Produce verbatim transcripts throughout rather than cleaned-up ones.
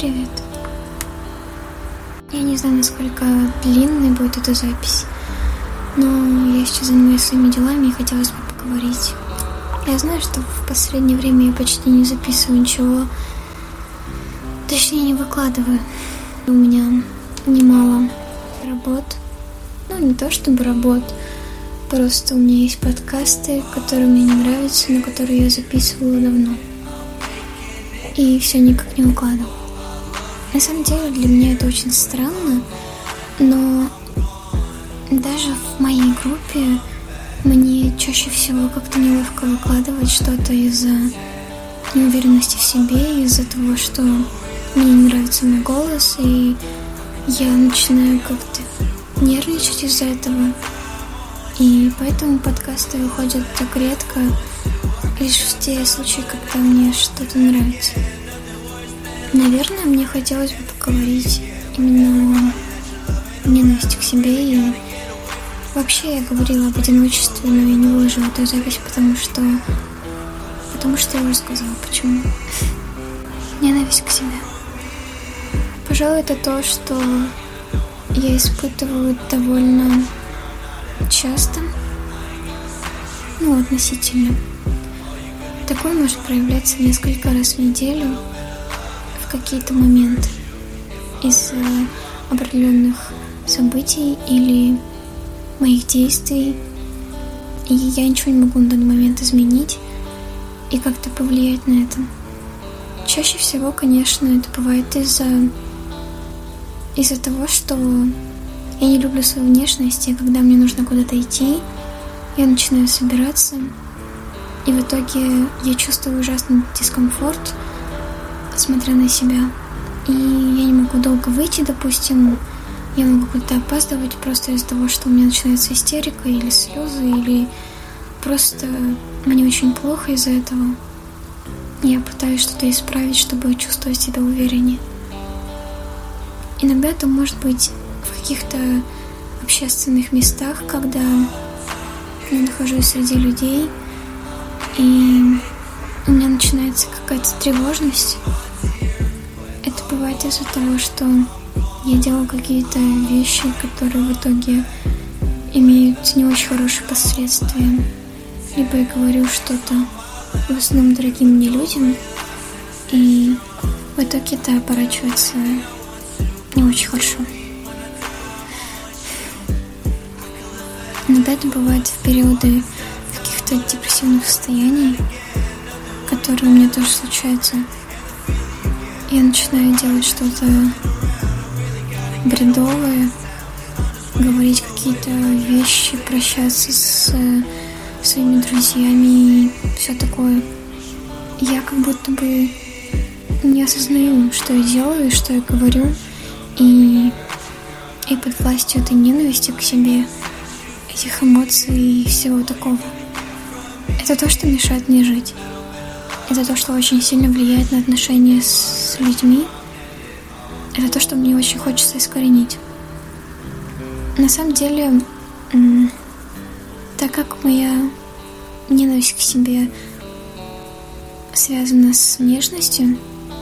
привет. Я не знаю, насколько длинной будет эта запись, но я сейчас занимаюсь своими делами и хотелось бы поговорить. Я знаю, что в последнее время я почти не записываю ничего, точнее не выкладываю. У меня немало работ, ну не то чтобы работ, просто у меня есть подкасты, которые мне не нравятся, но которые я записывала давно. И все никак не укладываю. На самом деле для меня это очень странно, но даже в моей группе мне чаще всего как-то неловко выкладывать что-то из-за неуверенности в себе, из-за того, что мне не нравится мой голос, и я начинаю как-то нервничать из-за этого. И поэтому подкасты выходят так редко, лишь в те случаи, когда мне что-то нравится. Наверное, мне хотелось бы поговорить именно о ненависти к себе. И вообще я говорила об одиночестве, но я не выложила эту запись, потому что... Потому что я уже сказала, почему. Ненависть к себе. Пожалуй, это то, что я испытываю довольно часто. Ну, относительно. Такое может проявляться несколько раз в неделю, в какие-то моменты, из-за определенных событий или моих действий. И я ничего не могу на данный момент изменить и как-то повлиять на это. Чаще всего, конечно, это бывает из-за из-за того, что я не люблю свою внешность, и когда мне нужно куда-то идти, я начинаю собираться, и в итоге я чувствую ужасный дискомфорт, смотря на себя. И я не могу долго выйти, допустим, я могу куда-то опаздывать просто из-за того, что у меня начинается истерика или слезы, или просто мне очень плохо из-за этого. Я пытаюсь что-то исправить, чтобы чувствовать себя увереннее. Иногда это может быть в каких-то общественных местах, когда я нахожусь среди людей, и у меня начинается какая-то тревожность. Это бывает из-за того, что я делаю какие-то вещи, которые в итоге имеют не очень хорошие последствия. Либо я говорю что-то в основном дорогим мне людям, и в итоге это оборачивается не очень хорошо. Иногда это бывает в периоды каких-то депрессивных состояний, которые у меня тоже случаются. Я начинаю делать что-то бредовое, говорить какие-то вещи, прощаться с своими друзьями и все такое. Я как будто бы не осознаю, что я делаю и что я говорю, и, и под властью этой ненависти к себе, этих эмоций и всего такого. Это то, что мешает мне жить. Это то, что очень сильно влияет на отношения с людьми. Это то, что мне очень хочется искоренить. На самом деле, так как моя ненависть к себе связана с внешностью,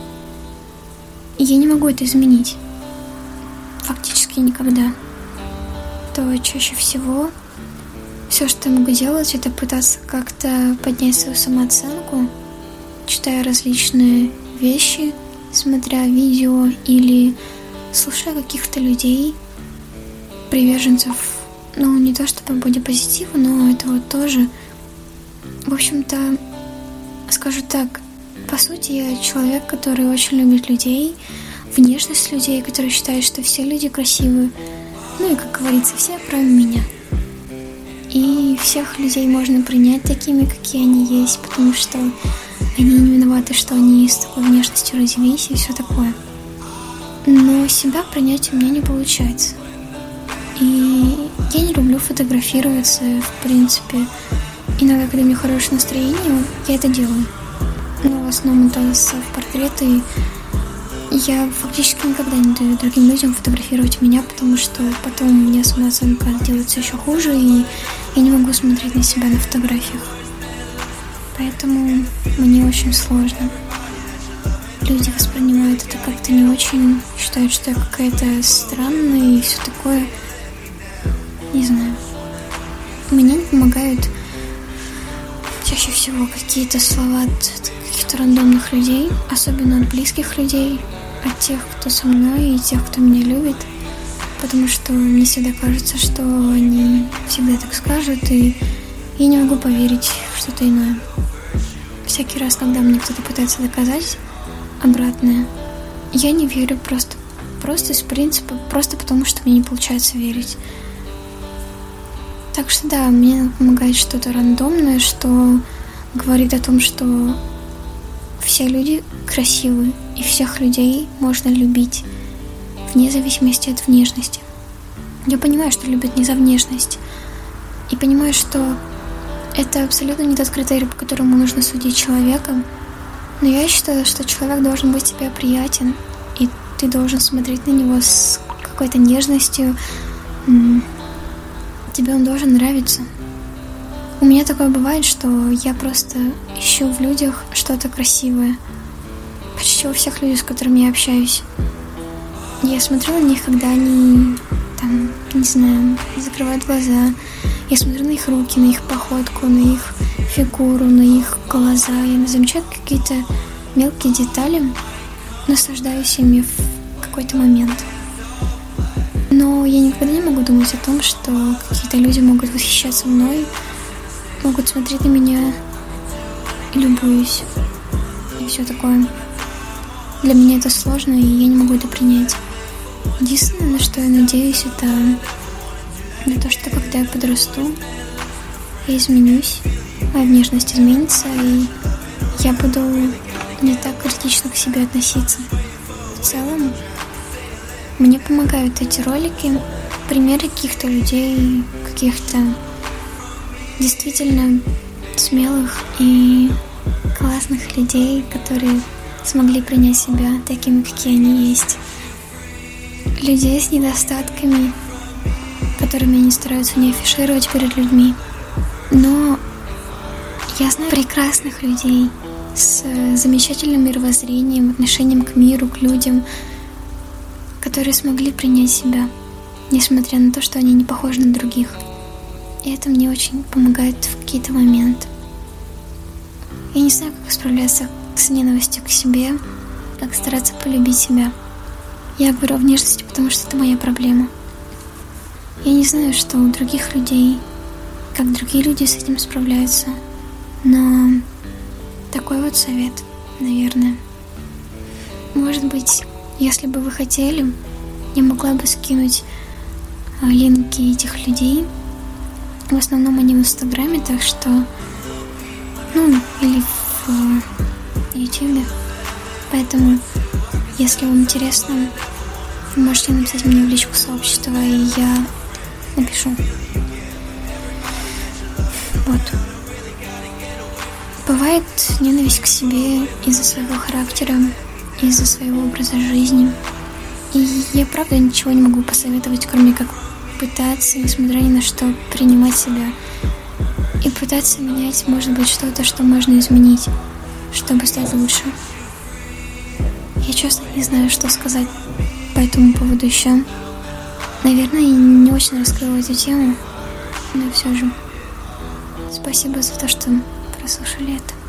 я не могу это изменить. Фактически никогда. То чаще всего все, что я могу делать, это пытаться как-то поднять свою самооценку, читая различные вещи, смотря видео или слушая каких-то людей, приверженцев, ну, не то чтобы бодипозитива, но этого тоже. В общем-то, скажу так, по сути, я человек, который очень любит людей, внешность людей, который считает, что все люди красивые. Ну и, как говорится, все кроме меня. И всех людей можно принять такими, какие они есть, потому что они не виноваты, что они с такой внешностью родились и все такое. Но себя принять у меня не получается. И я не люблю фотографироваться, в принципе. Иногда, когда у меня хорошее настроение, я это делаю. Но в основном это селф-портреты. Я фактически никогда не даю другим людям фотографировать меня, потому что потом у меня самооценка делается еще хуже, и я не могу смотреть на себя на фотографиях. Поэтому мне очень сложно. Люди воспринимают это как-то не очень, считают, что я какая-то странная и все такое. Не знаю. Мне не помогают чаще всего какие-то слова от каких-то рандомных людей, особенно от близких людей, от тех, кто со мной и тех, кто меня любит, потому что мне всегда кажется, что они всегда так скажут, и я не могу поверить в что-то иное. Всякий раз, когда мне кто-то пытается доказать обратное, я не верю просто, просто из принципа, просто потому что мне не получается верить. Так что да, мне помогает что-то рандомное, что говорит о том, что все люди красивы, и всех людей можно любить, вне зависимости от внешности. Я понимаю, что любят не за внешность, и понимаю, что это абсолютно не тот критерий, по которому нужно судить человека, но я считаю, что человек должен быть тебе приятен, и ты должен смотреть на него с какой-то нежностью, тебе он должен нравиться. У меня такое бывает, что я просто ищу в людях что-то красивое. Почти у всех людей, с которыми я общаюсь. Я смотрю на них, когда они, там, не знаю, закрывают глаза. Я смотрю на их руки, на их походку, на их фигуру, на их глаза. Я замечаю какие-то мелкие детали, наслаждаюсь ими в какой-то момент. Но я никогда не могу думать о том, что какие-то люди могут восхищаться мной, могут смотреть на меня и любуюсь. И все такое. Для меня это сложно, и я не могу это принять. Единственное, на что я надеюсь, это на то, что когда я подрасту, я изменюсь, моя внешность изменится, и я буду не так критично к себе относиться. В целом, мне помогают эти ролики, примеры каких-то людей, каких-то действительно смелых и классных людей, которые смогли принять себя такими, какие они есть. Людей с недостатками, которыми они стараются не афишировать перед людьми. Но я знаю прекрасных людей с замечательным мировоззрением, отношением к миру, к людям, которые смогли принять себя, несмотря на то, что они не похожи на других. И это мне очень помогает в какие-то моменты. Я не знаю, как справляться с ненавистью к себе, как стараться полюбить себя. Я говорю о внешности, потому что это моя проблема. Я не знаю, что у других людей, как другие люди с этим справляются, но такой вот совет, наверное. Может быть, если бы вы хотели, я могла бы скинуть линки этих людей. В основном они в Инстаграме, так что, ну, или в Ютубе. Поэтому, если вам интересно, вы можете написать мне в личку сообщества, и я напишу. Вот. Бывает ненависть к себе из-за своего характера, из-за своего образа жизни. И я, правда, ничего не могу посоветовать, кроме как пытаться, несмотря ни на что, принимать себя. И пытаться менять, может быть, что-то, что можно изменить, чтобы стать лучше. Я честно не знаю, что сказать по этому поводу еще. Наверное, я не очень раскрыла эту тему, но все же спасибо за то, что прослушали это.